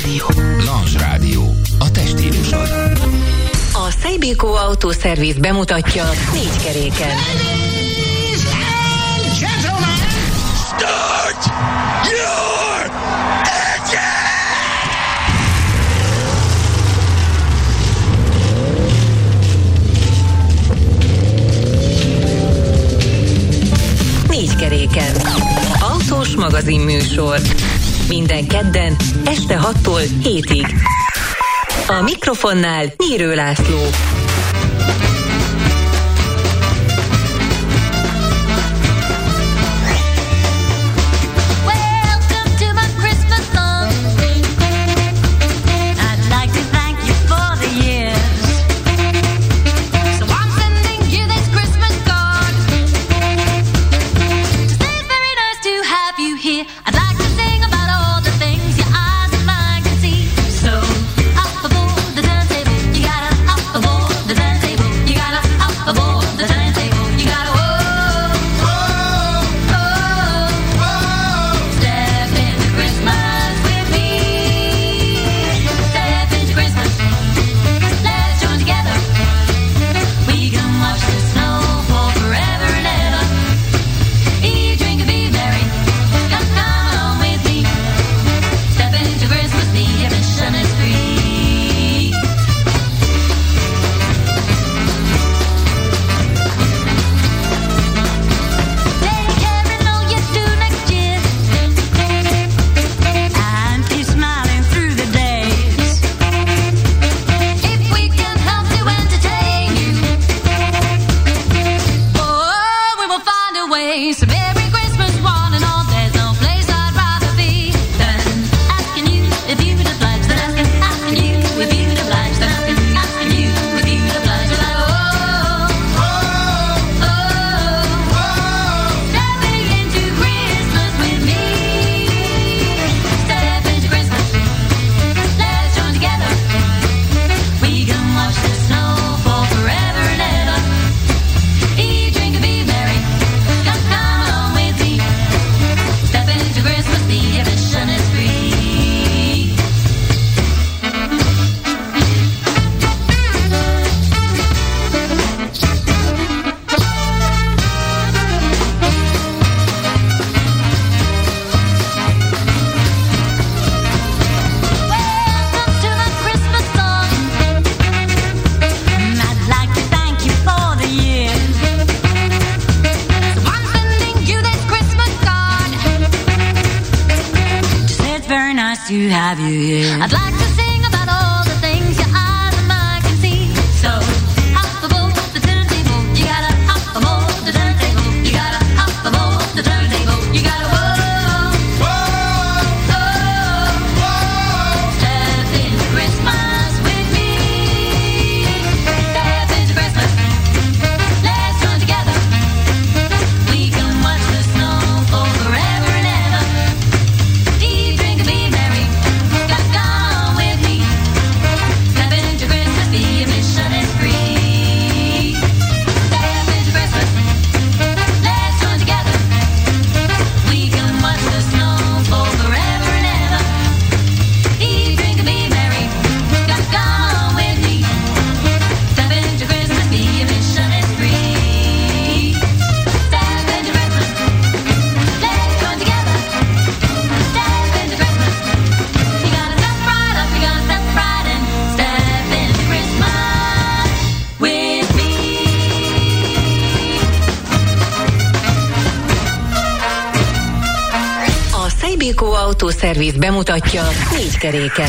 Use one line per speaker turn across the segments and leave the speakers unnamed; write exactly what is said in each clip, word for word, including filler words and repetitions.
Rádió. Lounge Rádió. A te stílusod.
A Seibiko Auto Service bemutatja négy keréken.
Ladies and gentlemen, start your engine!
Négy keréken. Autós magazin műsor. Minden kedden este hattól hétig. A mikrofonnál Nyírő László.
To have you here. I'd like to sing about all the things your eyes and mine can see. So hop aboard the turntable, you gotta hop aboard the turntable, you gotta hop aboard the turntable, you gotta whoa, whoa, whoa, whoa. Step into Christmas with me. Step into Christmas. Let's join together. We can watch the snow fall forever and ever. Eat, drink, and be merry. Come with me. Step into Christmas, the admission is free. Step into Christmas. Let's join together. We can watch the snow fall forever and ever. Eat, drink, and be merry. Come with me. Step into Christmas, the admission is free. Step into Christmas. Let's join together. Step into Christmas. You gotta step right up, you gotta step right in. Step into Christmas with me.
A Seibiko Auto Service bemutatja négy keréken.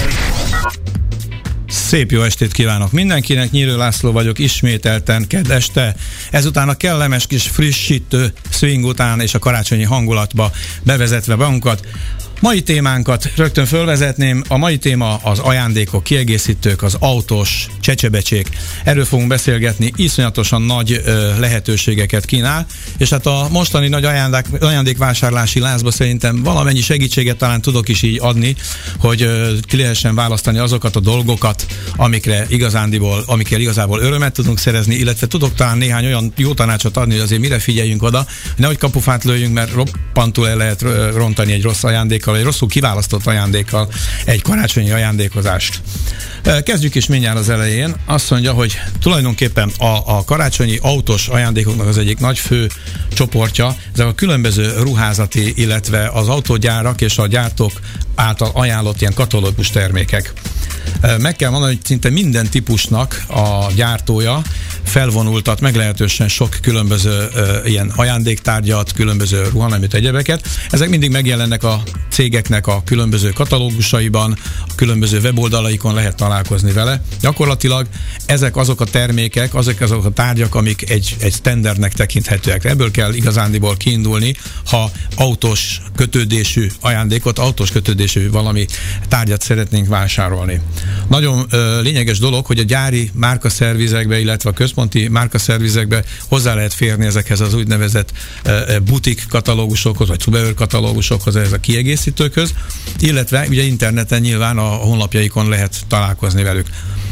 Szép jó estét kívánok mindenkinek, Nyírő László vagyok ismételten kedd este. Ezután a kellemes kis frissítő swing után és a karácsonyi hangulatba bevezetve magunkat. Mai témánkat rögtön fölvezetném. A mai téma az ajándékok, kiegészítők, az autós csecsebecsék. Erről fogunk beszélgetni, iszonyatosan nagy ö, lehetőségeket kínál, és hát a mostani nagy ajándék, ajándékvásárlási lázba szerintem valamennyi segítséget talán tudok is így adni, hogy ö, ki lehessen választani azokat a dolgokat, amikre igazándiból, amikkel igazából örömet tudunk szerezni, illetve tudok talán néhány olyan jó tanácsot adni, hogy azért mire figyeljünk oda, hogy nehogy kapufát lőjünk, mert roppantul el lehet rontani egy rossz ajándékkal, ajándékkal, vagy rosszul kiválasztott ajándékkal egy karácsonyi ajándékozást. Kezdjük is mindjárt az elején. Azt mondja, hogy tulajdonképpen a, a karácsonyi autós ajándékoknak az egyik nagy fő csoportja, ezek a különböző ruházati, illetve az autógyárak és a gyártók által ajánlott ilyen katalógus termékek. Meg kell mondani, hogy szinte minden típusnak a gyártója felvonultat meglehetősen sok különböző uh, ilyen ajándéktárgyat, különböző ruhaneműt, egyebeket. Ezek mindig megjelennek a cégeknek a különböző katalógusaiban, a különböző weboldalaikon lehet találkozni vele. Gyakorlatilag ezek azok a termékek, azok azok a tárgyak, amik egy, egy standardnek tekinthetőek. Ebből kell igazándiból kiindulni, ha autós kötődésű ajándékot, autós kötődésű valami tárgyat szeretnénk vásárolni. Nagyon ö, lényeges dolog, hogy a gyári márkaszervizekbe, illetve a központi márkaszervizekbe hozzá lehet férni ezekhez az úgynevezett ö, butik katalógusokhoz, vagy zubehör katalógusokhoz, ez a kiegészítőkhöz, illetve ugye interneten nyilván a honlapjaikon lehet találkozni velük.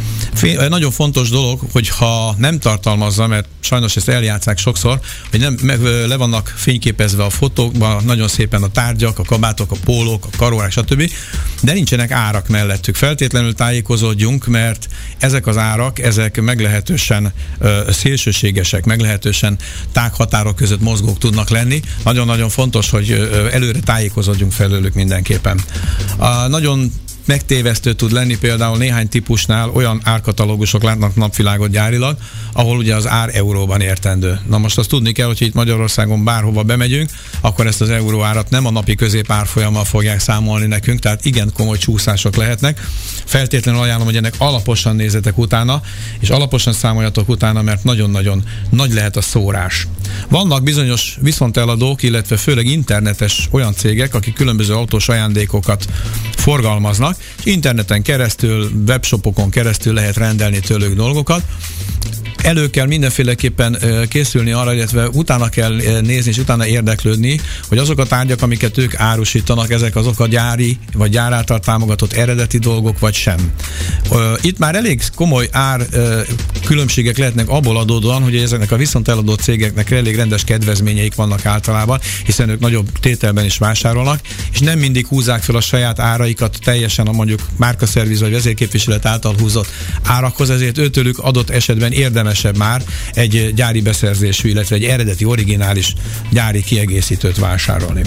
Fé, nagyon fontos dolog, hogyha nem tartalmazza, mert sajnos ezt eljátszák sokszor, hogy nem, meg, le vannak fényképezve a fotókban nagyon szépen a tárgyak, a kabátok, a pólók, a karórák, stb., de nincsenek árak mellettük. Feltétlenül tájékozódjunk, mert ezek az árak, ezek meglehetősen ö, szélsőségesek, meglehetősen tághatárok között mozgók tudnak lenni. Nagyon-nagyon fontos, hogy ö, előre tájékozódjunk felőlük mindenképpen. A, nagyon megtévesztő tud lenni például néhány típusnál olyan árkatalógusok látnak napvilágot gyárilag, ahol ugye az ár euróban értendő. Na most azt tudni kell, hogy itt Magyarországon bárhova bemegyünk, akkor ezt az euró árat nem a napi középárfolyammal fogják számolni nekünk, tehát igen komoly csúszások lehetnek. Feltétlenül ajánlom, hogy ennek alaposan nézzetek utána, és alaposan számoljatok utána, mert nagyon-nagyon nagy lehet a szórás. Vannak bizonyos viszonteladók, illetve főleg internetes olyan cégek, akik különböző autós ajándékokat forgalmaznak, és interneten keresztül, webshopokon keresztül lehet rendelni tőlük dolgokat. Elő kell mindenféleképpen készülni arra, illetve utána kell nézni, és utána érdeklődni, hogy azok a tárgyak, amiket ők árusítanak, ezek azok a gyári, vagy gyár által támogatott eredeti dolgok, vagy sem. Itt már elég komoly ár különbségek lehetnek abból adódóan, hogy ezeknek a viszonteladó cégeknek elég rendes kedvezményeik vannak általában, hiszen ők nagyobb tételben is vásárolnak, és nem mindig húzzák fel a saját áraikat teljesen a mondjuk márkaszerviz vagy vezérképviselet által húzott árakhoz, ezért őtőlük adott esetben érdemesebb már egy gyári beszerzésű, illetve egy eredeti, originális gyári kiegészítőt vásárolni.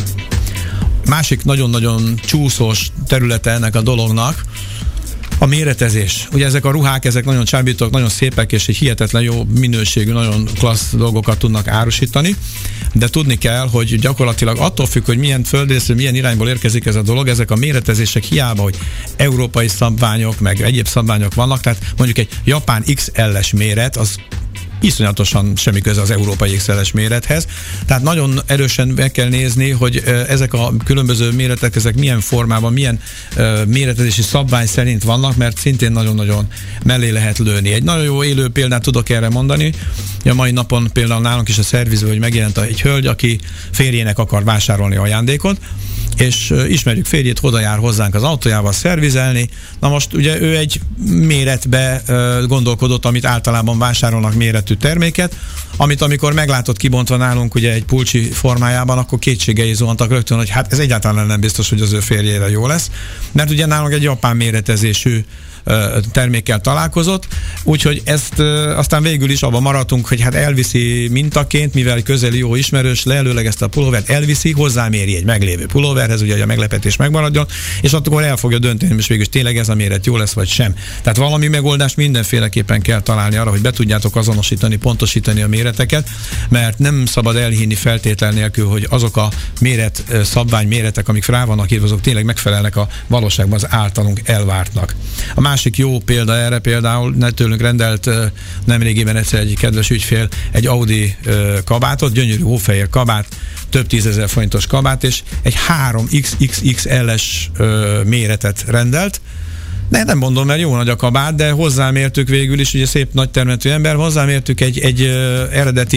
Másik nagyon-nagyon csúszós területe ennek a dolognak a méretezés. Ugye ezek a ruhák, ezek nagyon csábítók, nagyon szépek, és egy hihetetlen jó minőségű, nagyon klassz dolgokat tudnak árusítani, de tudni kell, hogy gyakorlatilag attól függ, hogy milyen földrészről, milyen irányból érkezik ez a dolog, ezek a méretezések hiába, hogy európai szabványok, meg egyéb szabványok vannak, tehát mondjuk egy japán iksz el-es méret, az iszonyatosan semmi köze az európai iksz el-es mérethez. Tehát nagyon erősen meg kell nézni, hogy ezek a különböző méretek, ezek milyen formában, milyen méretezési szabvány szerint vannak, mert szintén nagyon-nagyon mellé lehet lőni. Egy nagyon jó élő példát tudok erre mondani. A mai napon például nálunk is a szervizben, hogy megjelent egy hölgy, aki férjének akar vásárolni ajándékot, és ismerjük férjét, oda jár hozzánk az autójával szervizelni. Na most ugye ő egy méretbe gondolkodott, amit általában vásárolnak méretű terméket, amit amikor meglátott kibontva nálunk ugye egy pulcsi formájában, akkor kétségei zuhantak rögtön, hogy hát ez egyáltalán nem biztos, hogy az ő férjére jó lesz, mert ugye nálunk egy japán méretezésű termékkel találkozott, úgyhogy ezt aztán végül is abban maradtunk, hogy hát elviszi mintaként, mivel közeli jó ismerős, leelőlegezte a pulóvert, elviszi, hozzáméri egy meglévő pulóverhez, ugye, hogy a meglepetés megmaradjon, és akkor el fogja dönteni, hogy végül is tényleg ez a méret jó lesz, vagy sem. Tehát valami megoldást mindenféleképpen kell találni arra, hogy be tudjátok azonosítani, pontosítani a méreteket, mert nem szabad elhinni feltétel nélkül, hogy azok a méret, szabvány méretek, amik rá vannak írva, azok tényleg megfelelnek a valóságban az általunk elvártnak. A másik jó példa erre például, tőlünk rendelt nemrégiben egyszer egy kedves ügyfél egy Audi kabátot, gyönyörű hófehér kabát, több tízezer forintos kabát, és egy három iksz iksz iksz el-es méretet rendelt. De nem mondom, mert jó nagy a kabát, de hozzámértük végül is, ugye szép nagy termetű ember, hozzámértük egy, egy uh, eredeti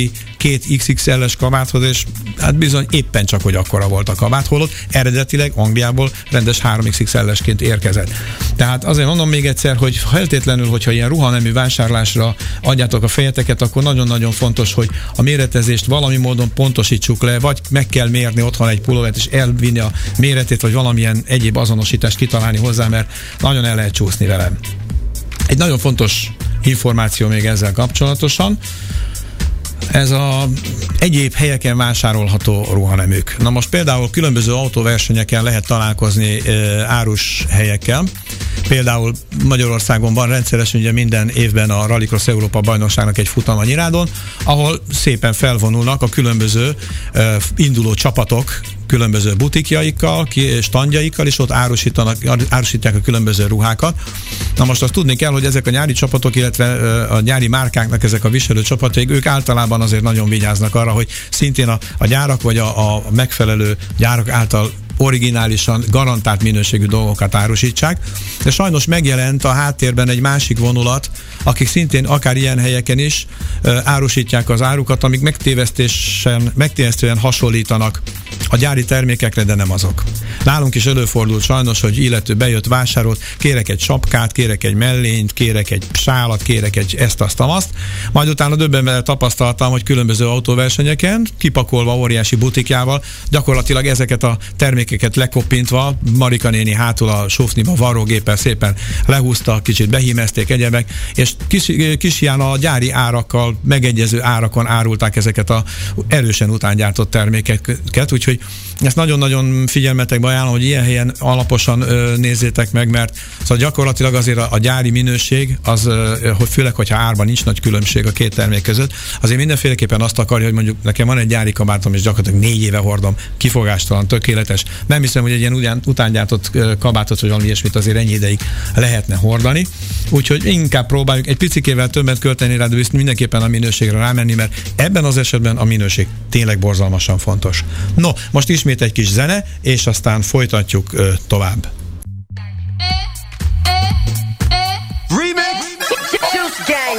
két iksz iksz el-es kabáthoz, és hát bizony éppen csak, hogy akkora volt a kabát, holott eredetileg Angliából rendes három iksz iksz el-esként érkezett. Tehát azért mondom még egyszer, hogy feltétlenül, hogyha ilyen ruhanemű vásárlásra adjátok a fejeteket, akkor nagyon-nagyon fontos, hogy a méretezést valami módon pontosítsuk le, vagy meg kell mérni otthon egy pulóvert, és elvinni a méretét, vagy valamilyen egyéb azonosítást kitalálni hozzá, mert nagyon el lehet csúszni velem. Egy nagyon fontos információ még ezzel kapcsolatosan, ez a egyéb helyeken vásárolható ruhaneműk. Na most például különböző autóversenyeken lehet találkozni e, árus helyekkel. Például Magyarországon van rendszeresen ugye minden évben a Rallycross Európa bajnokságnak egy futama Nyírádon, ahol szépen felvonulnak a különböző e, induló csapatok különböző butikjaikkal, standjaikkal, és ott árusítanak, árusítják a különböző ruhákat. Na most azt tudni kell, hogy ezek a nyári csapatok, illetve a nyári márkáknak ezek a viselő csapatok, ők általában azért nagyon vigyáznak arra, hogy szintén a, a gyárak vagy a, a megfelelő gyárak által originálisan garantált minőségű dolgokat árusítsák, de sajnos megjelent a háttérben egy másik vonulat, akik szintén akár ilyen helyeken is uh, árusítják az árukat, amik megtévesztésen, megtévesztően hasonlítanak a gyári termékekre, de nem azok. Nálunk is előfordult sajnos, hogy illető bejött, vásárolt, kérek egy sapkát, kérek egy mellényt, kérek egy sálat, kérek egy ezt, azt, azt, majd utána döbbenve tapasztaltam, hogy különböző autóversenyeken, kipakolva óriási butikjával, gyakorlatilag ezeket a termékeket lekoppintva, Marika néni hátul a sofniba varrógéppel szépen lehúzta, kicsit behímezték egyebek, és kis, kis ilyen a gyári árakkal, megegyező árakon árulták ezeket a erősen utángyártott termékeket, úgyhogy ezt nagyon-nagyon figyelmetekbe ajánlom, hogy ilyen helyen alaposan ö, nézzétek meg, mert szóval gyakorlatilag azért a, a gyári minőség, az, ö, hogy főleg, hogyha árban nincs nagy különbség a két termék között, azért mindenféleképpen azt akarja, hogy mondjuk nekem van egy gyári kabátom, és gyakorlatilag négy éve hordom, kifogástalan, tökéletes. Nem hiszem, hogy egy ilyen ugyan, utángyártott kabátot, vagy valami ilyesmit azért ennyi ideig lehetne hordani. Úgyhogy inkább próbáljuk egy picikével többet költeni rá, de mindenképpen a minőségre rámenni, mert ebben az esetben a minőség tényleg borzalmasan fontos. No, most ismét egy kis zene, és aztán folytatjuk ö, tovább.
Remix. Juice gang,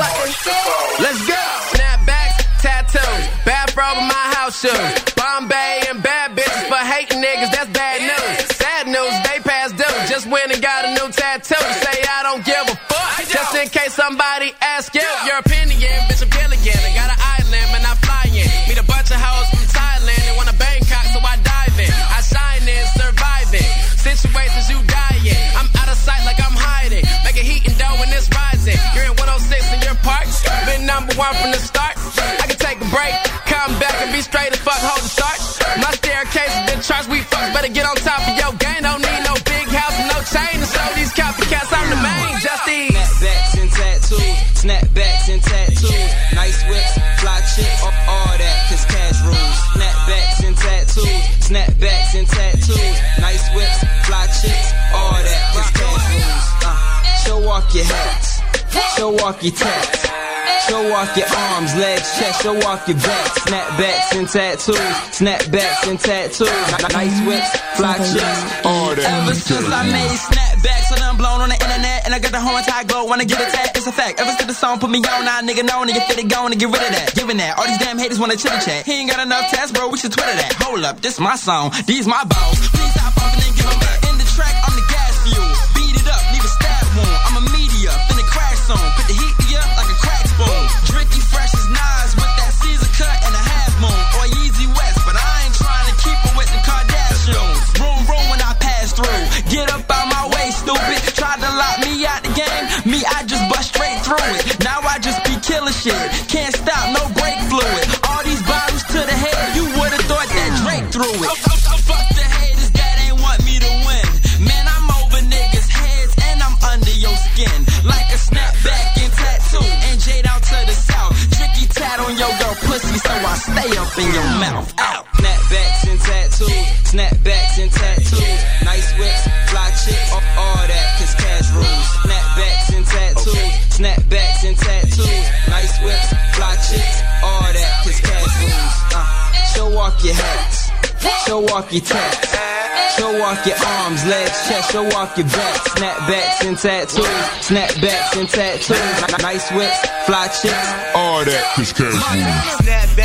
let's go. Snapbacks, tattoos, bathrobe in my house shoes. Bombay and bad bitches for hating niggas, that's bad news. Sad news, they passed due. Just went and got a new tattoo. Say I don't give a fuck. Just in case somebody asks you your opinion, bitch, I'm Gilligan. I got an island and I fly in. Meet a bunch of hoes from Thailand and want a Bangkok, so I dive in. I shine in, surviving situations you die in. I'm out of sight like I'm hiding. Making heat and dough when it's rising. You're in one oh six in your park. Been number one from the start. I can take a break, come back and be straight as fuck, hold the start. My staircase has been charged, we fuck. Better get on top of your game. Don't need no big house and no chain to show these copycats I'm the main. Just these.
Snapbacks and tattoos, snapbacks and tattoos. Nice whips, fly chicks, all that, cause cash rules. Snapbacks and tattoos, snapbacks and tattoos. Nice whips, fly chicks, all that, cause cash rules. Uh, show off your hats, show off your tats. Show off your arms, legs, chest, show off your back. Snapbacks and tattoos, snapbacks and tattoos. Nice whips, fly chicks, all that. Ever since I made snapbacks, I done blown on the internet, and I got the whole entire globe, wanna get attacked. It's a fact. Ever since the song put me on, now nigga know, nigga fit it, going to get rid of that. Giving that, all these damn haters wanna chit chat. He ain't got enough tats, bro, we should Twitter that. Hold up, this my song, these my balls. Please stop bumping and give them back. In the track, I'm the gas fuel. Beat it up, leave a stab wound. I'm a media, finna crash zone. Put the heat me up like a crack spoon. Drinky fresh as Nas with that Caesar cut and a half moon. Or Yeezy West, but I ain't trying to keep it with the Kardashians. Room, room when I pass through. Get up out my way, stupid. Tried to lock me out the game. Me, I just bust straight through it. Now I just be killing shit. Can't stop, no brake fluid. All these bottles to the head, you would've thought that Drake threw it. Oh, oh, oh, fuck the haters that ain't want me to win. Man, I'm over niggas' heads and I'm under your skin. Like a snapback and tattoo. And J down to the south. Tricky tat on your girl pussy, so I stay up in your mouth. Out. Snapbacks and tattoos, snapbacks and tattoos. Nice whips, fly chicks, all that, cause cash rules. Snapbacks and tattoos, snapbacks and tattoos. Nice whips, fly chicks, all that, cause cash rules. Uh, show off your hats, show off your tats. Show off your arms, legs, chest, show off your back. Snapbacks and tattoos, snapbacks and tattoos. Nice whips, fly chicks,
all that, cause cash rules.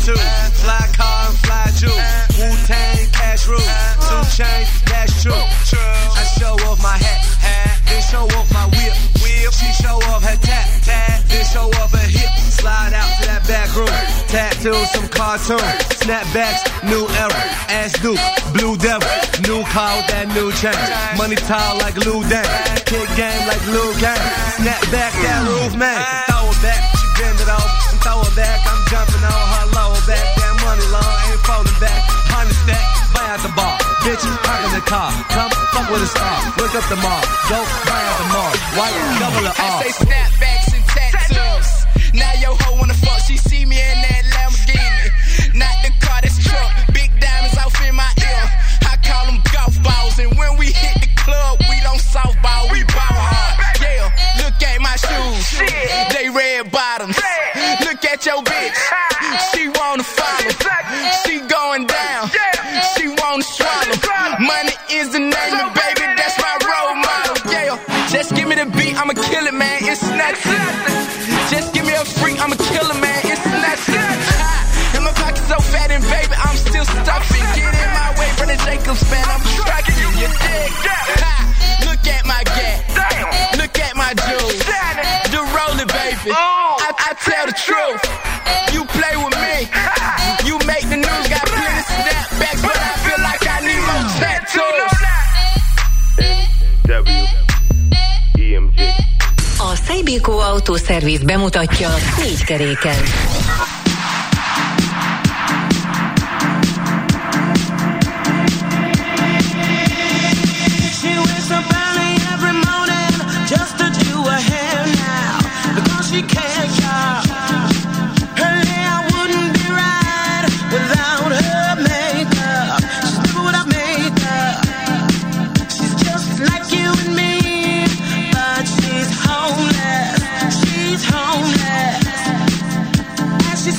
tattoo. Fly car and fly jewels. Wu-Tang, cash rules. Two chain, that's true. I show off my hat, then show off my whip. She show off her tat, then show off her hip. Slide out to that back room. Tattoo some cartoons. Snapbacks, new era. Ass Duke, Blue Devil. New car with that new chain. Money tall like Lou Dang. Kick game like Lou Gang. Snap back that roof, man. Throw it back, she bend it over. And throw it back, I'm jumping on her lower back. That money long, ain't folding back. Honey stack, buy out the bar. Bitch, park in the car. Come fuck with a star. Look up the mall. Go buy out the mall. White, double the R.
I say snapbacks and tattoos. Now yo ho wanna fuck, she see me in that Lamborghini. Not the car, that's truck. Big diamonds off in my ear. I call them golf balls. And when we hit the club, we don't softball, we ball hard. Yeah, look at my shoes. They red bottoms. Look at your bitch. She wanna follow. She going down. She wanna swallow. Money is the name, and baby, that's my role model. Yeah, just give me the beat, I'ma kill it, man. It's nothing. Just give me a freak, I'ma kill it, man. It's nothing. And my pocket's so fat and baby, I'm still stuffing. Get in my way from the Jacobs, man. I'm trucking you, you dig? Ha, look at my gap. Look at my jewels. The roller, baby. I, I tell the truth. You play with me. You make the news, got plenty snapbacks, but I feel like I need more tattoos.
W E M G.
A Seibiko Autószerviz bemutatja négy keréken.
She wakes up early every morning just to do her hair now because she can't shop. Her hair wouldn't be right without her makeup. She's never without makeup. She's just like you and me, but she's homeless. She's homeless. As she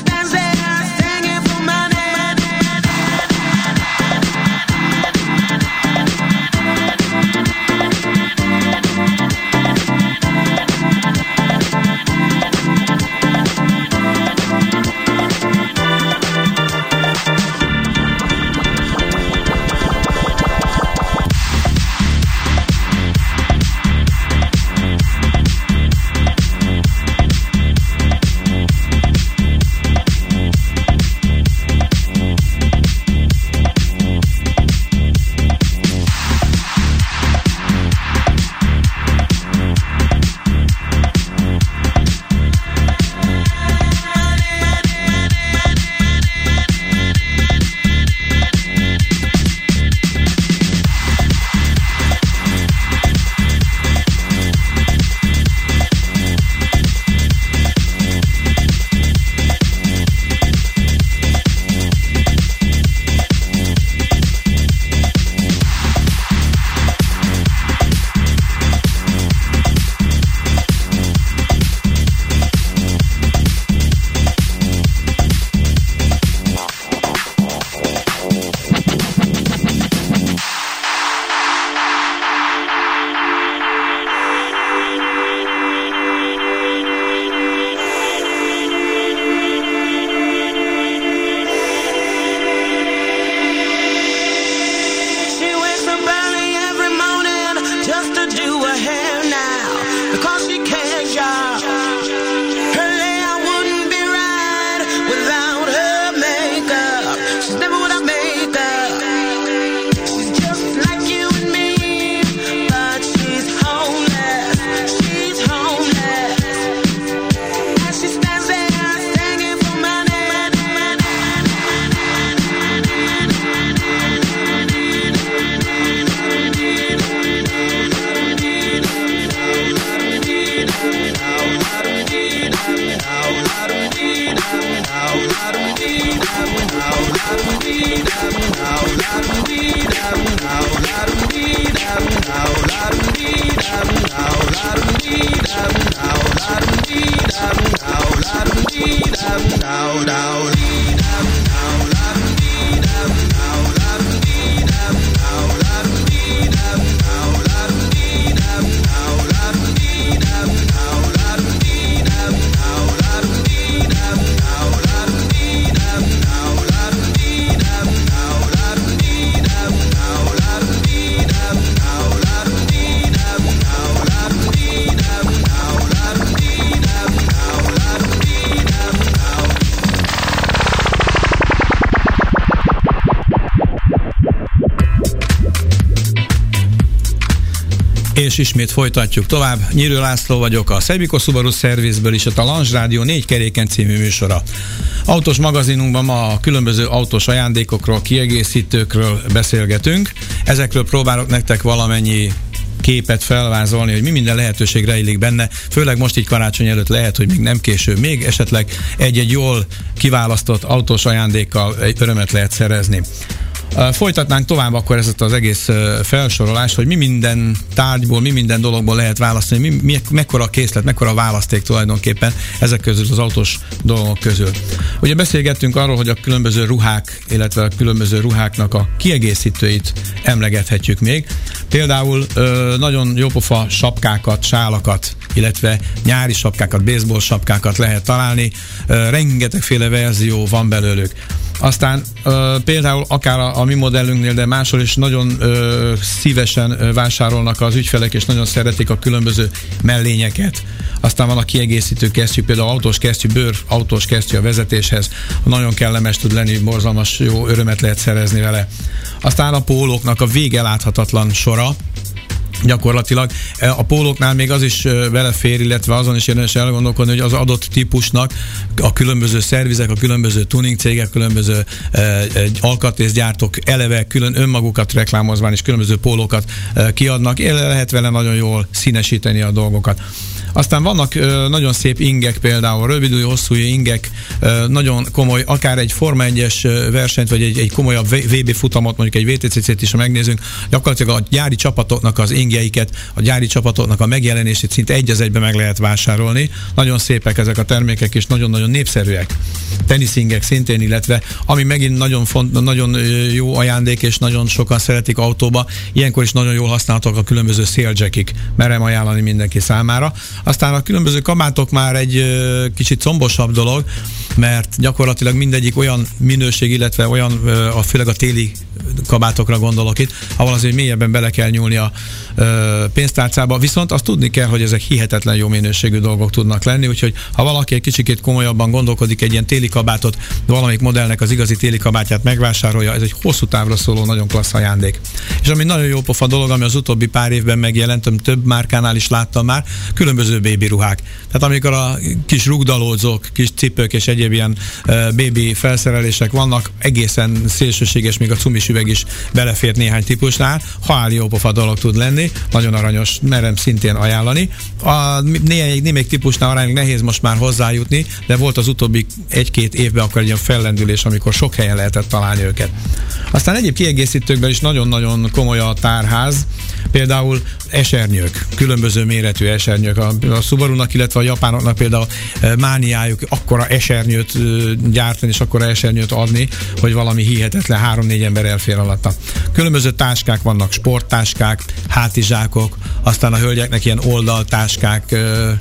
És ismét folytatjuk tovább. Nyírő László vagyok, a Szejbiko Subaru Service-ből is, a Lange Rádió négy keréken című műsora. Autós magazinunkban ma a különböző autós ajándékokról, kiegészítőkről beszélgetünk. Ezekről próbálok nektek valamennyi képet felvázolni, hogy mi minden lehetőség rejlik benne, főleg most így karácsony előtt lehet, hogy még nem késő, még esetleg egy-egy jól kiválasztott autós ajándékkal egy örömet lehet szerezni. Folytatnánk tovább akkor ezt az egész felsorolást, hogy mi minden tárgyból, mi minden dologból lehet választani, mi, mi, mekkora a készlet, mekkora a választék tulajdonképpen ezek közül, az autós dolgok közül. Ugye beszélgettünk arról, hogy a különböző ruhák, illetve a különböző ruháknak a kiegészítőit emlegethetjük még. Például nagyon jópofa sapkákat, sálakat, illetve nyári sapkákat, baseball sapkákat lehet találni. Rengetegféle verzió van belőlük. Aztán ö, például akár a, a mi modellünknél, de máshol is nagyon ö, szívesen ö, vásárolnak az ügyfelek, és nagyon szeretik a különböző mellényeket. Aztán van a kiegészítő kesztyű, például autós kesztyű, bőr autós kesztyű a vezetéshez. Nagyon kellemes tud lenni, borzalmas jó örömet lehet szerezni vele. Aztán a pólóknak a vége láthatatlan sora. Gyakorlatilag a pólóknál még az is belefér, illetve azon is érdemes elgondolkodni, hogy az adott típusnak a különböző szervizek, a különböző tuning cégek, különböző eh, alkatrészgyártók eleve külön önmagukat reklámozván és különböző pólókat eh, kiadnak, lehet vele nagyon jól színesíteni a dolgokat. Aztán vannak ö, nagyon szép ingek, például rövidújú, hosszújú ingek, ö, nagyon komoly, akár egy Forma egyes versenyt, vagy egy, egy komolyabb vé bé futamot, mondjuk egy vé té cé cét is, ha megnézünk, gyakorlatilag a gyári csapatoknak az ingjeiket, a gyári csapatoknak a megjelenését szinte egy az egybe meg lehet vásárolni. Nagyon szépek ezek a termékek, és nagyon-nagyon népszerűek. Teniszingek szintén, illetve ami megint nagyon, font, nagyon jó ajándék, és nagyon sokan szeretik autóba, ilyenkor is nagyon jól használhatók a különböző széljackik. Merem ajánlani mindenki számára. Aztán a különböző kabátok már egy ö, kicsit combosabb dolog, mert gyakorlatilag mindegyik olyan minőség, illetve olyan, ö, a, főleg a téli kabátokra gondolok itt, ahol azért mélyebben bele kell nyúlni a ö, pénztárcába, viszont azt tudni kell, hogy ezek hihetetlen jó minőségű dolgok tudnak lenni, úgyhogy ha valaki egy kicsikét komolyabban gondolkodik, egy ilyen téli kabátot, valamelyik modellnek az igazi téli kabátját megvásárolja, ez egy hosszú távra szóló, nagyon klassz ajándék. És ami nagyon jó pofa dolog, ami az utóbbi pár évben megjelent, több márkánál is láttam már, különböző bébi ruhák. Tehát amikor a kis rugdalódzók, kis cipők és egyéb ilyen uh, bébi felszerelések vannak, egészen szélsőséges, még a cumis üveg is belefért néhány típusnál, halál jó pofa dolog tud lenni, nagyon aranyos, merem szintén ajánlani. A némelyik, némelyik típusnál aránylag nehéz most már hozzájutni, de volt az utóbbi egy-két évben akkor egy ilyen fellendülés, amikor sok helyen lehetett találni őket. Aztán egyéb kiegészítőkben is nagyon-nagyon komoly a tárház, például esernyők, különböző méretű esernyők. A, a Subarunak, illetve a japánoknak például mániájuk akkora esernyőt gyártani, és akkora esernyőt adni, hogy valami hihetetlen, három-négy ember elfér alatta. Különböző táskák vannak, sporttáskák, hátizsákok, aztán a hölgyeknek ilyen oldaltáskák,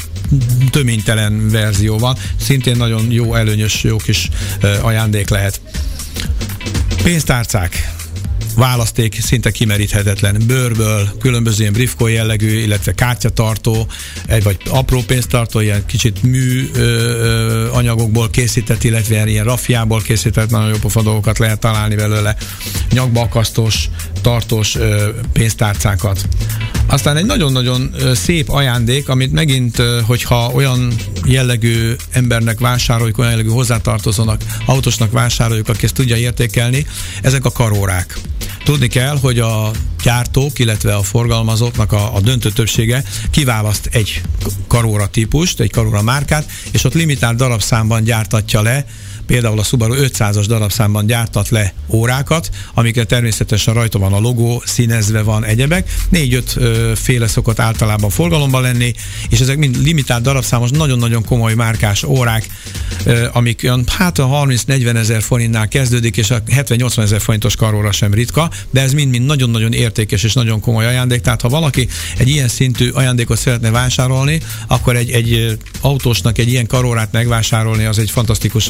töménytelen verzió van, szintén nagyon jó, előnyös, jó kis ajándék lehet. Pénztárcák. Választék szinte kimeríthetetlen, bőrből, különböző ilyen briefko jellegű, illetve kártyatartó, egy vagy apró pénztartó, ilyen kicsit mű ö, ö, anyagokból készített, illetve ilyen raffiából készített, nagyon jó pofa dolgokat lehet találni belőle, nyakba akasztós, tartós ö, pénztárcákat. Aztán egy nagyon-nagyon szép ajándék, amit megint, hogyha olyan jellegű embernek vásároljuk, olyan jellegű hozzátartozónak, autósnak vásároljuk, aki ezt tudja értékelni, ezek a karórák. Tudni kell, hogy a gyártók, illetve a forgalmazóknak a, a döntő többsége kiválaszt egy karóra típust, egy karóra márkát, és ott limitált darabszámban gyártatja le, például a Subaru ötszázas darabszámban gyártat le órákat, amikre természetesen rajta van a logó, színezve van egyebek. Négy-öt féle szokott általában forgalomban lenni, és ezek mind limitált darabszámos, nagyon-nagyon komoly márkás órák, ö, amik olyan, hát a harminc-negyven ezer forintnál kezdődik, és a hetven-nyolcvan ezer forintos karóra sem ritka, de ez mind-mind nagyon-nagyon értékes és nagyon komoly ajándék. Tehát ha valaki egy ilyen szintű ajándékot szeretne vásárolni, akkor egy, egy autósnak egy ilyen karórát megvásárolni, az egy fantasztikusan szép és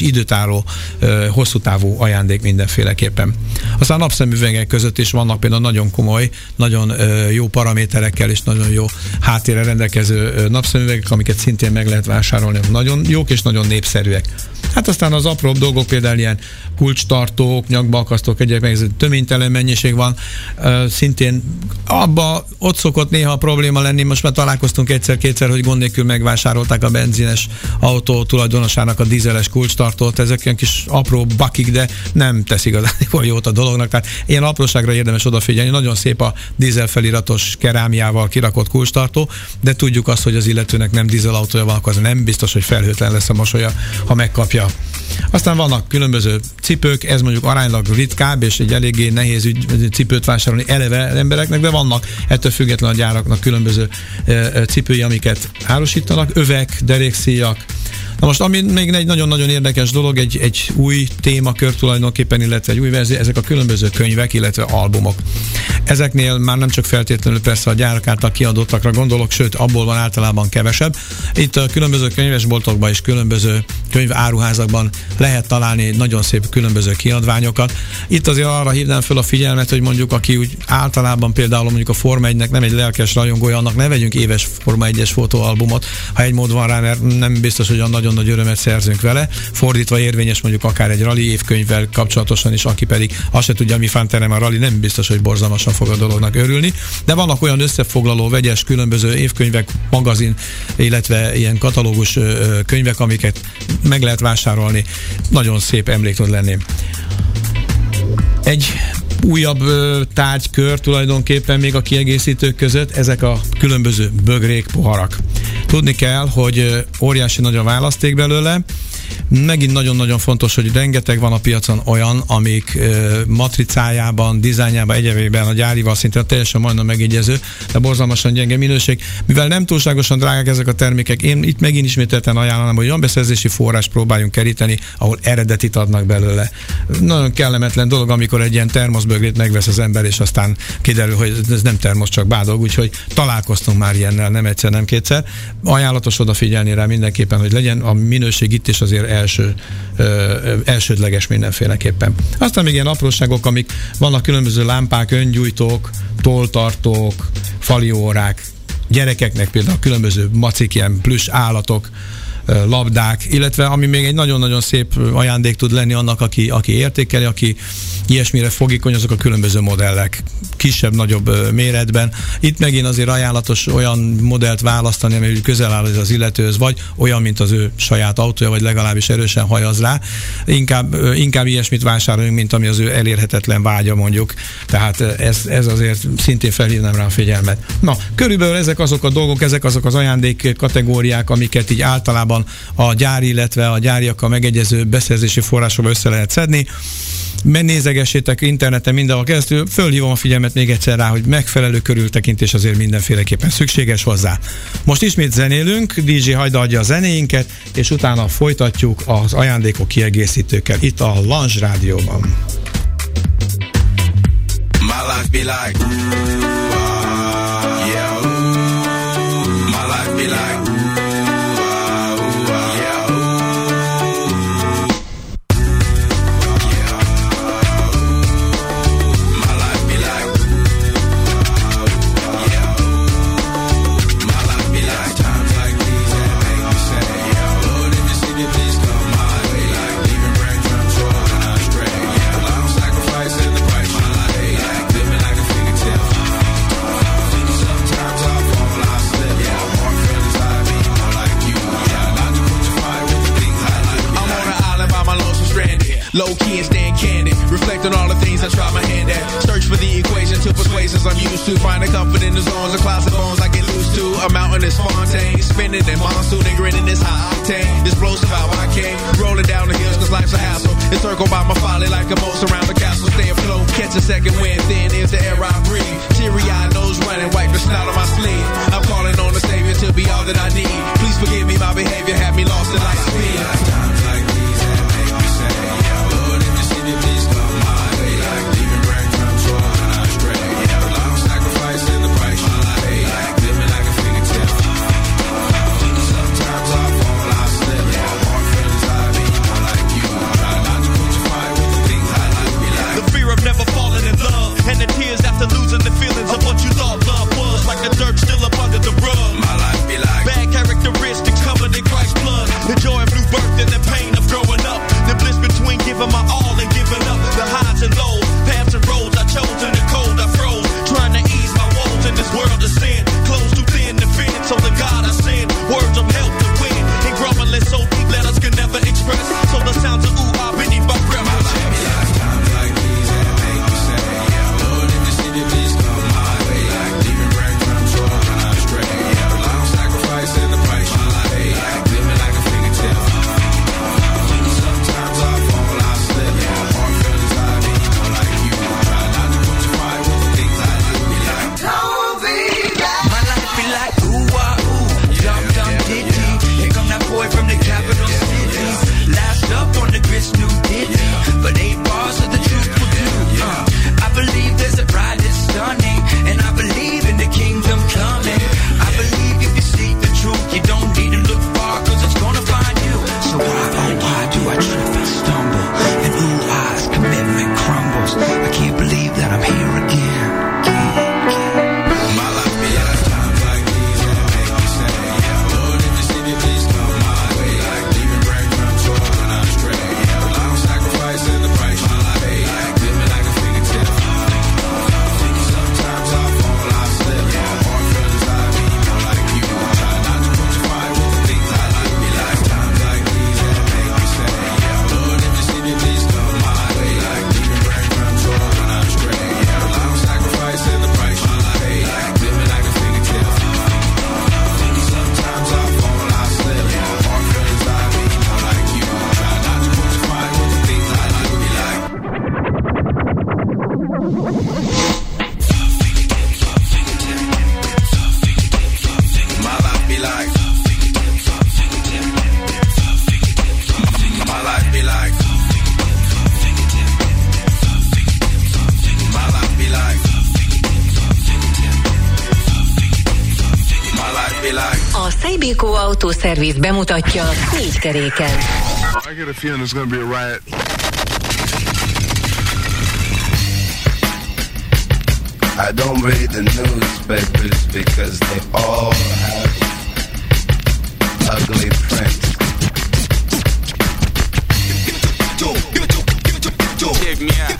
időtálló, hosszú távú ajándék mindenféleképpen. Aztán a napszemüvegek között is vannak például nagyon komoly, nagyon jó paraméterekkel és nagyon jó háttérrel rendelkező napszemüvegek, amiket szintén meg lehet vásárolni. Nagyon jók és nagyon népszerűek. Hát aztán az apróbb dolgok, például ilyen kulcstartók, nyakbalkasztók, egyébként meg ez töménytelen mennyiség van. Uh, szintén abba ott szokott néha a probléma lenni, most már találkoztunk egyszer-kétszer, hogy gond nélkül megvásárolták a benzines autó tulajdonosának a dízeles kulcstartót, ezek ilyen kis apró bakik, de nem tesz igazán jót a dolognak, tehát ilyen apróságra érdemes odafigyelni. Nagyon szép a dízel feliratos kerámiával kirakott kulcstartó, de tudjuk azt, hogy az illetőnek nem dízelautója van, akkor az nem biztos, hogy felhőtlen lesz a mosolya, ha megkapja. Aztán vannak különböző cipők, ez mondjuk aránylag ritkább, és egy eléggé nehéz ügy, cipőt vásárolni eleve embereknek, de vannak ettől függetlenül a gyáraknak különböző e, cipői, amiket árusítanak, övek, derékszíjak. Na most, ami még egy nagyon-nagyon érdekes dolog, egy, egy új témakör tulajdonképpen, illetve egy új verzió, ezek a különböző könyvek, illetve albumok. Ezeknél már nem csak feltétlenül persze a gyárak által kiadottakra gondolok, sőt, abból van általában kevesebb. Itt a különböző könyvesboltokban és különböző könyváruházakban lehet találni nagyon szép különböző kiadványokat. Itt azért arra hívnám föl a figyelmet, hogy mondjuk aki úgy általában például mondjuk a Forma egynek nem egy lelkes rajongója, annak ne vegyünk éves Forma egyes fotóalbumot, ha egy mód van rá, mert nem biztos, hogy a nagyon nagy örömet szerzünk vele. Fordítva érvényes mondjuk akár egy rally évkönyvvel kapcsolatosan is, aki pedig azt se tudja, mi fánterem a rally, nem biztos, hogy borzalmasan fog a dolognak örülni. De vannak olyan összefoglaló, vegyes, különböző évkönyvek, magazin, illetve ilyen katalógus könyvek, amiket meg lehet vásárolni. Nagyon szép emlék tud lenni. Egy újabb ö, tárgykör tulajdonképpen még a kiegészítők között, ezek a különböző bögrék, poharak. Tudni kell, hogy ö, óriási nagy a választék belőle. Megint nagyon-nagyon fontos, hogy rengeteg van a piacon olyan, amik ö, matricájában, dizájnjában, egyebében a gyárival szinte teljesen majdnem megegyező, de borzalmasan gyenge minőség. Mivel nem túlságosan drágák ezek a termékek, én itt megint ismételten ajánlanám, hogy olyan beszerzési forrás próbáljunk keríteni, ahol eredetit adnak belőle. Nagyon kellemetlen dolog, amikor egy ilyen termoszbögrét megvesz az ember, és aztán kiderül, hogy ez nem termosz, csak bádog, úgyhogy találkoztunk már ilyennel, nem egyszer, nem kétszer. Ajánlatos odafigyelni rá mindenképpen, hogy legyen a minőség itt is azért első, ö, elsődleges mindenféleképpen. Aztán még ilyen apróságok, amik vannak, különböző lámpák, öngyújtók, tolltartók, faliórák, gyerekeknek például különböző macik, ilyen plüss állatok, labdák, illetve ami még egy nagyon-nagyon szép ajándék tud lenni annak, aki, aki értékeli, aki ilyesmire fogékony, azok a különböző modellek, kisebb-nagyobb méretben. Itt megint azért ajánlatos olyan modellt választani, ami közel áll az illetőhöz, vagy olyan, mint az ő saját autója, vagy legalábbis erősen hajaz rá. Inkább, inkább ilyesmit vásároljunk, mint ami az ő elérhetetlen vágya, mondjuk. Tehát ez, ez azért szintén felhívnám rá a figyelmet. Na, körülbelül ezek azok a dolgok, ezek azok az ajándék kategóriák, amiket így általában a gyári, illetve a gyáriakkal megegyező beszerzési forrásokba össze lehet szedni. Nézegessétek interneten mindenhol keresztül, fölhívom a figyelmet még egyszer rá, hogy megfelelő körültekintés azért mindenféleképpen szükséges hozzá. Most ismét zenélünk, dé dzsé Hajda adja a zenéinket, és utána folytatjuk az ajándékok kiegészítőkkel itt a Lounge Rádióban.
My life be like, ooh, ah, yeah, ooh, my life be like,
low key and staying candid, reflect on all the things I try my hand at. Search for the equation to persuasions I'm used to. Finding comfort in the zones of closet bones I get loose to. A mountain is Fontaine, spinning in monsoon and grinning is high octane. Explosive how I came, rolling down the hills cause life's a hassle. Encircled by my folly like a moat around the castle. Stay afloat, catch a second wind, thin is the air I breathe. Teary-eyed nose running, wipe the snout on my sleeve. I'm calling on the Savior to be all that I need. Please forgive me, my behavior had me lost in light speed.
Times like these that make me say, yeah, Lord, if you see me, please come my way. Like leaving bread crumbs rolling I stray. Yeah, long sacrifice in the price my life. Like living like a fingertip. Sometimes I fall, I slip. Yeah, more feelings I be more like you.
A Seibiko Autószerviz bemutatja négy keréken.
I get a feeling there's gonna be a riot.
I don't read the newspapers because they all have ugly print.
Check me out.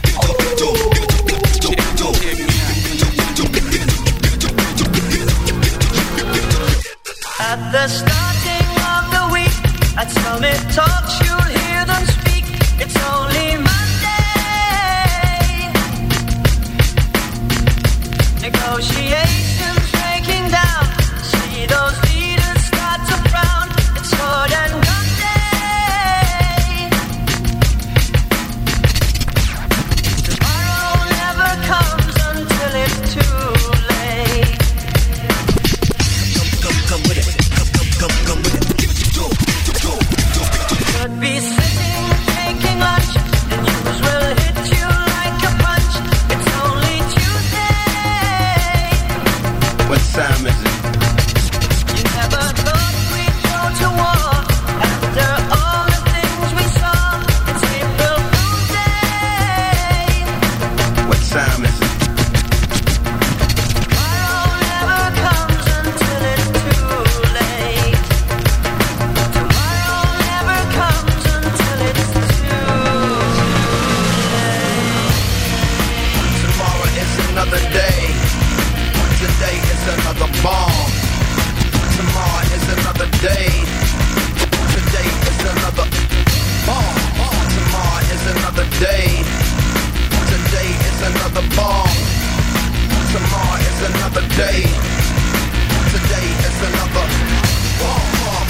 At the starting of the week, at Summit Talks, you'll hear them speak. It's only Monday. Negotiations breaking down. See those leaders start to frown. It's sword and gun day. Tomorrow never comes until it's too late. Come, come, come with it. Come, come, come, come with it. Could be sitting, taking lunch. The news will hit you like a punch. It's only Tuesday.
What time is it?
You never thought we'd go to war. After all the things we saw, it's April Fool's Day.
What time is it?
Tomorrow never comes until it's too late. Tomorrow never comes until it's too late.
Tomorrow is another day. Today is another bomb. Tomorrow is another day. Today is another bomb. Tomorrow is another day. Today is another bomb. Tomorrow is another day. Today is another bomb.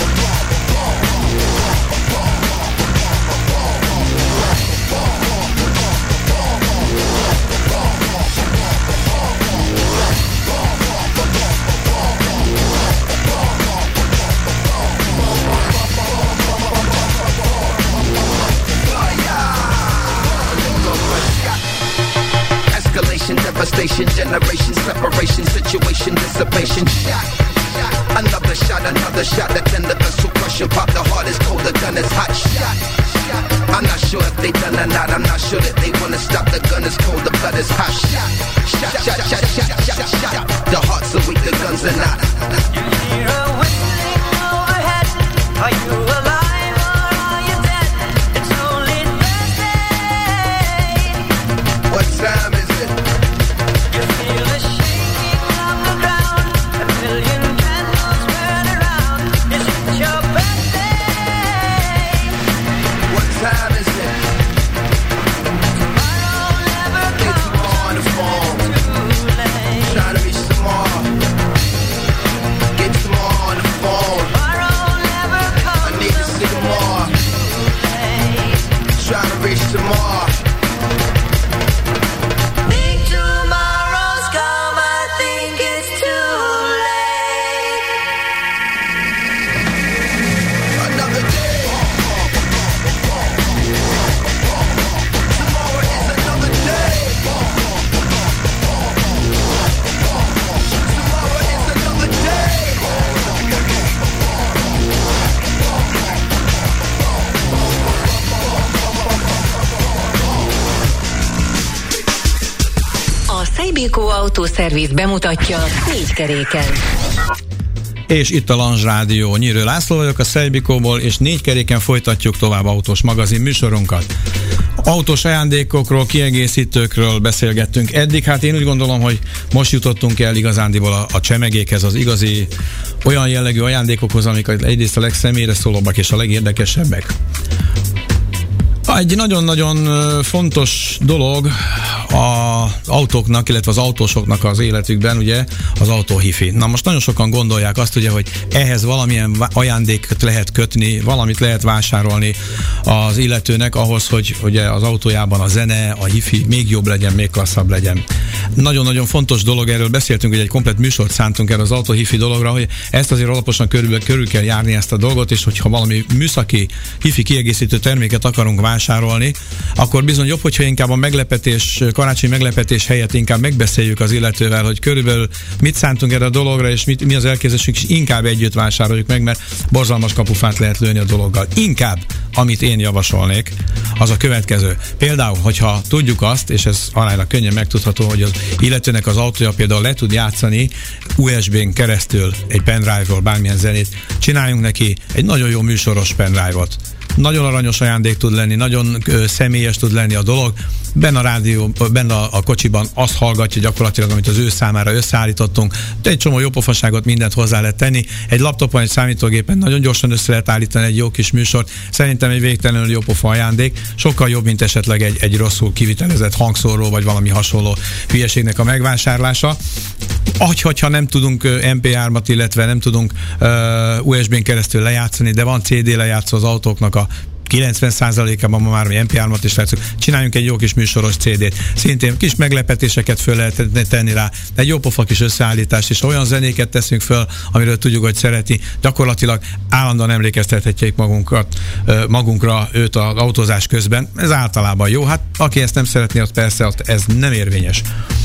Escalation, devastation, generation, separation, situation, dissipation, shot, shot, another shot, another shot, that then the vessel crushing, pop, the heart is cold, the gun is hot, shot, shot, I'm not sure if they done or not, I'm not sure that they wanna stop, the gun is cold, the blood is hot, shot, shot, shot, shot, shot, shot, shot, the hearts are weak, the guns are not.
You hear a whistling overhead. Are you alive or are you dead? It's only Thursday.
What time is it?
You feel the shaking of the ground. A million candles burn around. Is it your birthday?
What time is it?
Tomorrow never
Get
comes
tomorrow on the phone.
too late.
Trying to reach tomorrow. Get tomorrow on the phone.
Tomorrow never
I
comes
need to see tomorrow.
too late.
Trying to reach tomorrow.
Think tomorrow's come, I think it's too late.
Another day. Tomorrow is another day. Tomorrow is another day.
A Seibiko Autószerviz bemutatja négy keréken.
És itt a Lange Rádió. Nyírő László vagyok a Seibikóból, és négy keréken folytatjuk tovább autós magazin műsorunkat. Autós ajándékokról, kiegészítőkről beszélgettünk eddig. Hát én úgy gondolom, hogy most jutottunk el igazándiból a, a csemegékhez, az igazi olyan jellegű ajándékokhoz, amik egyrészt a legszemélyre szólóbbak és a legérdekesebbek. Egy nagyon-nagyon fontos dolog az autóknak, illetve az autósoknak az életükben, ugye, az autóhifi. Na most nagyon sokan gondolják azt, ugye, hogy ehhez valamilyen ajándékot lehet kötni, valamit lehet vásárolni az illetőnek ahhoz, hogy ugye az autójában a zene, a hifi még jobb legyen, még klasszabb legyen. Nagyon-nagyon fontos dolog, erről beszéltünk, hogy egy komplett műsort szántunk erre az autóhifi dologra, hogy ezt azért alaposan körül, körül kell járni ezt a dolgot, és hogyha valami műszaki hifi kiegészítő terméket akarunk vásárolni, akkor bizony jobb, hogyha inkább a meglepetés, karácsonyi meglepetés helyett inkább megbeszéljük az illetővel, hogy körülbelül mit szántunk erre a dologra, és mit, mi az elképzelésünk, és inkább együtt vásároljuk meg, mert borzalmas kapufát lehet lőni a dologgal. Inkább, amit én javasolnék, az a következő. Például, hogyha tudjuk azt, és ez aránylag könnyen megtudható, hogy az illetőnek az autója például le tud játszani u es bén keresztül egy pendrive-ról bármilyen zenét, csináljunk neki egy nagyon jó műsoros pendrive-ot. Nagyon aranyos ajándék tud lenni, nagyon ö, személyes tud lenni a dolog. Benne a rádió, benne a, a kocsiban azt hallgatja gyakorlatilag, amit az ő számára összeállítottunk. De egy csomó jópofaságot, mindent hozzá lehet tenni. Egy laptopon, egy számítógépen nagyon gyorsan össze lehet állítani egy jó kis műsort. Szerintem egy végtelenül jópofa ajándék. Sokkal jobb, mint esetleg egy, egy rosszul kivitelezett hangszóró, vagy valami hasonló hülyeségnek a megvásárlása. Ahogy, hogyha nem tudunk em pé hármat, illetve nem tudunk uh, u es bén keresztül lejátszani, de van cé dé lejátszó az autóknak a kilencven százalékában ma már, hogy em pé hármat is látszunk, csináljunk egy jó kis műsoros cé dét. Szintén kis meglepetéseket föl lehet tenni rá, egy jó pofa kis összeállítást, és olyan zenéket teszünk föl, amiről tudjuk, hogy szereti. Gyakorlatilag állandóan emlékeztethetjék magunkat, magunkra őt az autózás közben. Ez általában jó. Hát aki ezt nem szeretné, az persze az, ez nem érvényes.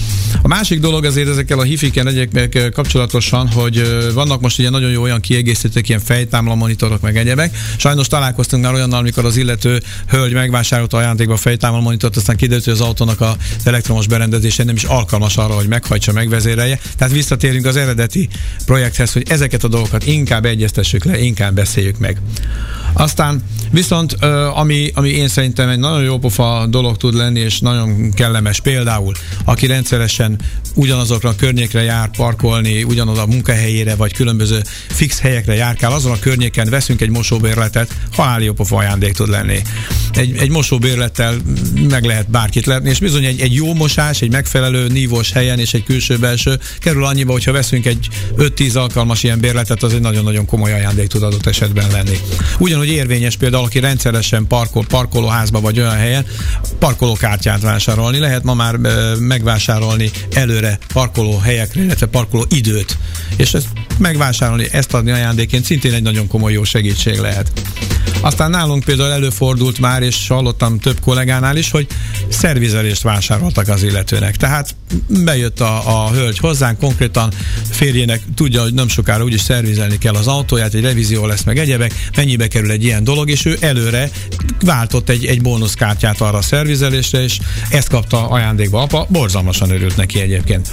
A másik dolog azért ezekkel a hifiken egyébként kapcsolatosan, hogy vannak most ugye nagyon jó olyan kiegészítők, ilyen fejtámla monitorok, meg egyebek. Sajnos találkoztunk már olyannal, amikor az illető hölgy megvásárolta ajándékba a fejtámla monitort, aztán kiderült, hogy az autónak az elektromos berendezése nem is alkalmas arra, hogy meghajtsa, megvezérelje. Tehát visszatérünk az eredeti projekthez, hogy ezeket a dolgokat inkább egyeztessük le, inkább beszéljük meg. Aztán viszont, ami, ami én szerintem egy nagyon jó pofa dolog tud lenni, és nagyon kellemes, például, aki rendszeresen ugyanazokra a környékre jár parkolni, ugyanaz a munkahelyére, vagy különböző fix helyekre járkál, azon a környéken veszünk egy mosóbérletet, haláli jó pofa ajándék tud lenni. Egy, egy mosóbérlettel meg lehet bárkit letni, és bizony egy, egy jó mosás, egy megfelelő nívós helyen, és egy külső-belső kerül annyiba, hogyha veszünk egy öt-tíz alkalmas ilyen bérletet, az egy nagyon-nagyon komoly ajándék tud adott esetben lenni. Ugyanúgy érvényes például, aki rendszeresen parkol, parkolóházba vagy olyan helyen, parkolókártyát vásárolni. Lehet ma már e, megvásárolni előre parkoló helyekre, illetve parkoló időt. És ezt megvásárolni, ezt adni ajándékként szintén egy nagyon komoly jó segítség lehet. Aztán nálunk például előfordult már, és hallottam több kollégánál is, hogy szervizelést vásároltak az illetőnek. Tehát bejött a, a hölgy hozzánk, konkrétan férjének tudja, hogy nem sokára úgyis szervizelni kell az autóját, egy revízió lesz meg egyebek, mennyibe kerül egy ilyen dolog, és ő előre váltott egy, egy bónuszkártyát arra a szervizelésre, és ezt kapta ajándékba apa, borzalmasan örült neki egyébként.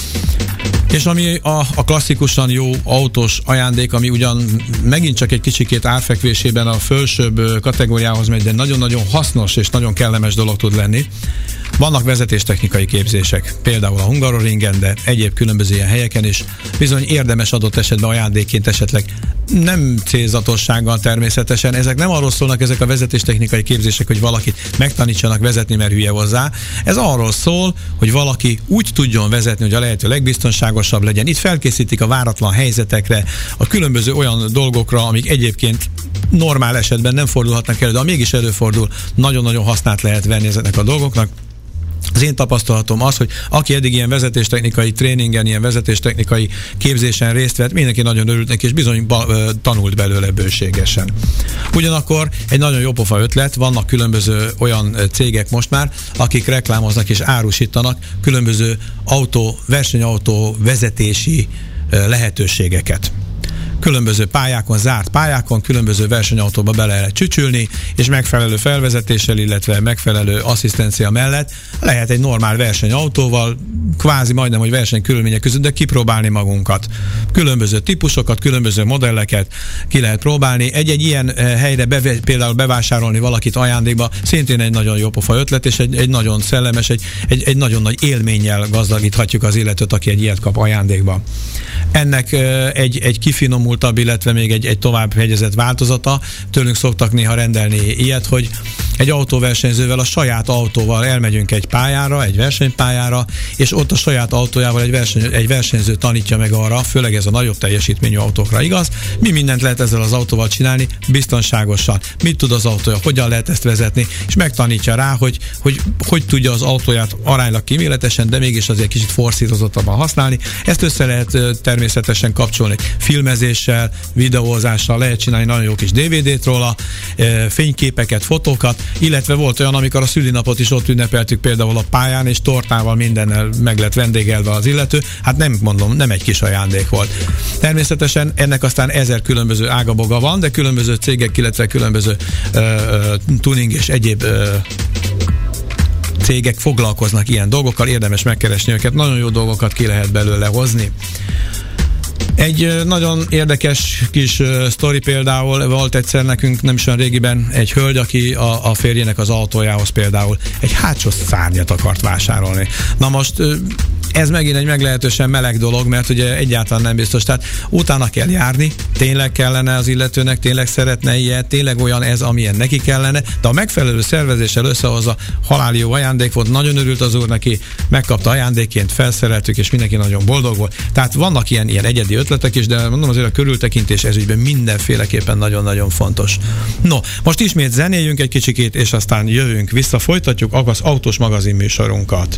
És ami a, a klasszikusan jó autós ajándék, ami ugyan megint csak egy kicsikét árfekvésében a fölsőbb kategóriához megy, de nagyon-nagyon hasznos és nagyon kellemes dolog tud lenni. Vannak vezetéstechnikai képzések, például a Hungaroringen, de egyéb különböző ilyen helyeken is. Bizony érdemes adott esetben ajándékként esetleg nem célzatossággal természetesen. Ezek nem arról szólnak, ezek a vezetéstechnikai képzések, hogy valakit megtanítsanak vezetni, mert hülye hozzá. Ez arról szól, hogy valaki úgy tudjon vezetni, hogy a lehető legbiztonságosabb legyen. Itt felkészítik a váratlan helyzetekre, a különböző olyan dolgokra, amik egyébként normál esetben nem fordulhatnak elő, de ha mégis előfordul, nagyon-nagyon hasznát lehet venni ezeknek a dolgoknak. Az én tapasztalatom az, hogy aki eddig ilyen vezetéstechnikai tréningen, ilyen vezetéstechnikai képzésen részt vett, mindenki nagyon örült neki, és bizony ba, ö, tanult belőle bőségesen. Ugyanakkor egy nagyon jó pofa ötlet, vannak különböző olyan cégek most már, akik reklámoznak és árusítanak különböző autó, versenyautó vezetési ö, lehetőségeket. Különböző pályákon, zárt pályákon, különböző versenyautóba bele lehet csücsülni, és megfelelő felvezetéssel, illetve megfelelő asszisztencia mellett lehet egy normál versenyautóval, kvázi majdnem, hogy versenykörülmények között, de kipróbálni magunkat. Különböző típusokat, különböző modelleket ki lehet próbálni. Egy-egy ilyen helyre be, például bevásárolni valakit ajándékba, szintén egy nagyon jó pofa ötlet, és egy, egy nagyon szellemes, egy, egy, egy nagyon nagy élménnyel gazdagíthatjuk az illetőt, aki egy ilyet kap ajándékba. Ennek egy, egy kifinomult kifinomultabb, illetve még egy, egy tovább hegyezett változata. Tőlünk szoktak néha rendelni ilyet, hogy egy autóversenyzővel, a saját autóval elmegyünk egy pályára, egy versenypályára, és ott a saját autójával egy, verseny, egy versenyző tanítja meg arra, főleg ez a nagyobb teljesítményű autókra igaz, mi mindent lehet ezzel az autóval csinálni biztonságosan. Mit tud az autója, hogyan lehet ezt vezetni, és megtanítja rá, hogy hogy, hogy tudja az autóját aránylag kíméletesen, de mégis azért kicsit forszírozottabban használni. Ezt össze lehet természetesen kapcsolni filmezéssel, videózással, lehet csinálni nagyon jó kis dé vé dét róla, fényképeket, fotókat, illetve volt olyan, amikor a szülinapot is ott ünnepeltük például a pályán, és tortával mindennel meg lett vendégelve az illető. Hát nem mondom, nem egy kis ajándék volt. Természetesen ennek aztán ezer különböző ágaboga van, de különböző cégek, illetve különböző uh, uh, tuning és egyéb uh, cégek foglalkoznak ilyen dolgokkal, érdemes megkeresni őket, nagyon jó dolgokat ki lehet belőle hozni. Egy nagyon érdekes kis uh, sztori például volt egyszer nekünk nem is olyan régiben egy hölgy, aki a, a férjének az autójához például egy hátsó szárnyat akart vásárolni. Na most uh, ez megint egy meglehetősen meleg dolog, mert ugye egyáltalán nem biztos. Tehát utána kell járni, tényleg kellene az illetőnek, tényleg szeretne ilyet, tényleg olyan ez, amilyen neki kellene, de a megfelelő szervezéssel összehozza, haláli jó ajándék volt, nagyon örült az úr neki, megkapta ajándékként, felszereltük, és mindenki nagyon boldog volt. Tehát vannak ilyen, ilyen egyedi ötletek is, de mondom azért a körültekintés ez ügyben mindenféleképpen nagyon-nagyon fontos. No, most ismét zenéljünk egy kicsikét, és aztán jövünk vissza, folytatjuk az autós magazin műsorunkat.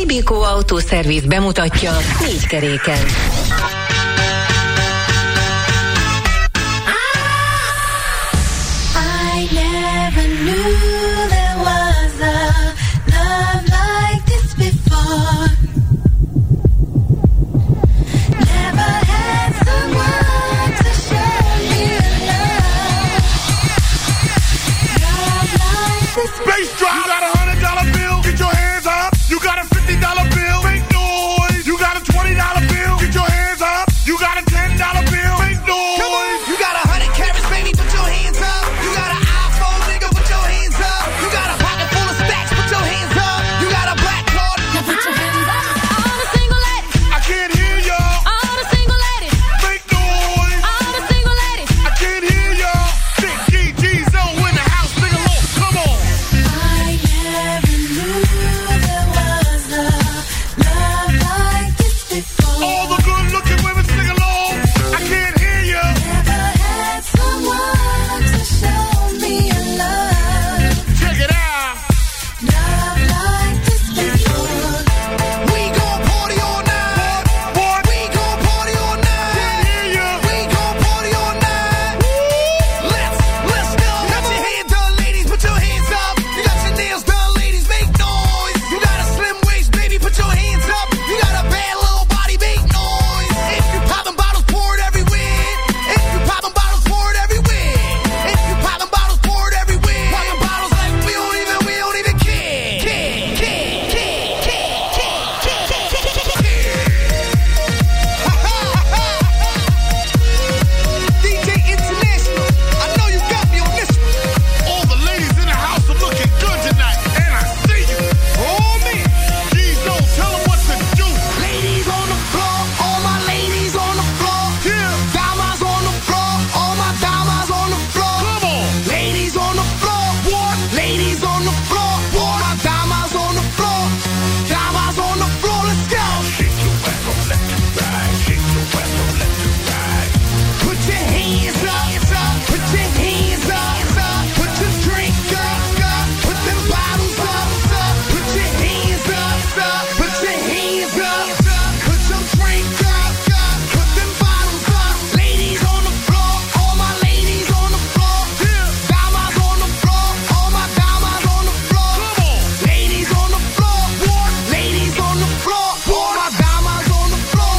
Szejbikó Autószerviz bemutatja négy keréken.
I never knew there was a love like this before. Never had someone to show me love. Love like this before.
Bass drop. You got a hundred dollar bill, get your hands up. You got a fifty dollar bill, make noise. You got a twenty dollar bill, get your hands up. You got a ten dollar bill, make noise.
Come on. You got a hundred carats, baby, put your hands up. You got an iPhone, nigga, put your hands up. You got a pocket full of stacks, put your hands up. You got a black card, now put your hands up.
All the single ladies,
I can't hear y'all,
all the single ladies,
make noise.
all the single ladies.
I can't hear y'all. Big G G's on in the house, sing along, come on.
I never knew there was a love like this before.
All the good looking women sing along. I can't hear ya.
Never had someone to show me a love,
Check it out.
love like this before.
We gon' party all night.
What?
We gon' party all night.
Can't hear ya.
We gon' party all night. Let's, let's go. You got your hair done, ladies, put your hands up. You got your nails done, ladies, make noise. You got a slim waist, baby, put your hands up. You got a bad little body, make noise. If you poppin' bottles, pour it everywhere. If you poppin' bottles, pour it everywhere. If you poppin' bottles, pour it everywhere. Poppin' bottles like we don't even, we don't even care. Care, care, care, care, care, care, care, D J International, I know you got me on this one.
All the ladies in the house are looking good tonight, and I see you.
Oh man,
G's on, tell them what to do.
ladies on the floor, all my ladies on the floor.
Yeah.
Diamonds on the floor, all my diamonds on the floor.
Come on.
Ladies on the floor, what? Ladies on the floor, all my diamonds on the floor. Diamonds on the floor, let's go.
Shake your ass from left to right. Shake your ass from left to right.
Put your hands up, put your hands up, put your drink up, put them bottles up, put your hands up, put your hands up, put your drink up, put them bottles up. Ladies on the floor, all my ladies on the floor. Diamonds on the floor, all my diamonds on the floor. Ladies on the floor, ladies on the floor, all my diamonds on the floor.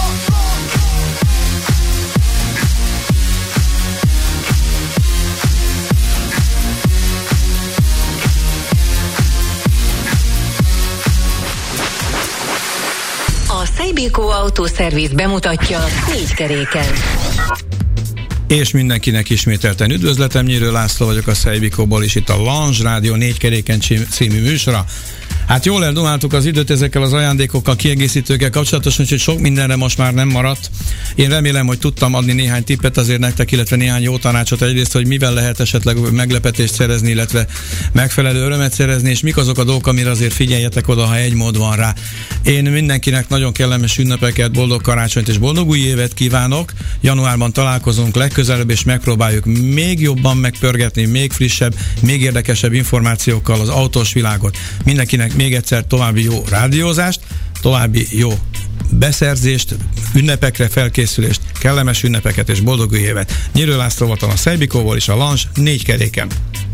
A Szejbikó Autószerviz bemutatja négy keréken.
És mindenkinek ismételten üdvözletem, Nyírő László vagyok a Szejbikóból, és itt a Lounge Rádió négy keréken című műsora. Hát jól eldumáltuk az időt ezekkel az ajándékokkal, kiegészítőkkel kapcsolatosan, úgyhogy sok mindenre most már nem maradt. Én remélem, hogy tudtam adni néhány tippet azért nektek, illetve néhány jó tanácsot egyrészt, hogy mivel lehet esetleg meglepetést szerezni, illetve megfelelő örömet szerezni, és mik azok a dolgok, amire azért figyeljetek oda, ha egy mód van rá. Én mindenkinek nagyon kellemes ünnepeket, boldog karácsonyt és boldog új évet kívánok. Januárban találkozunk legközelebb, és megpróbáljuk még jobban megpörgetni, még frissebb, még érdekesebb információkkal az autós világot. Mindenkinek még egyszer további jó rádiózást, további jó beszerzést, ünnepekre felkészülést, kellemes ünnepeket és boldog új évet. Nyírő László voltam a Szejbikóból és a Lounge négy keréken.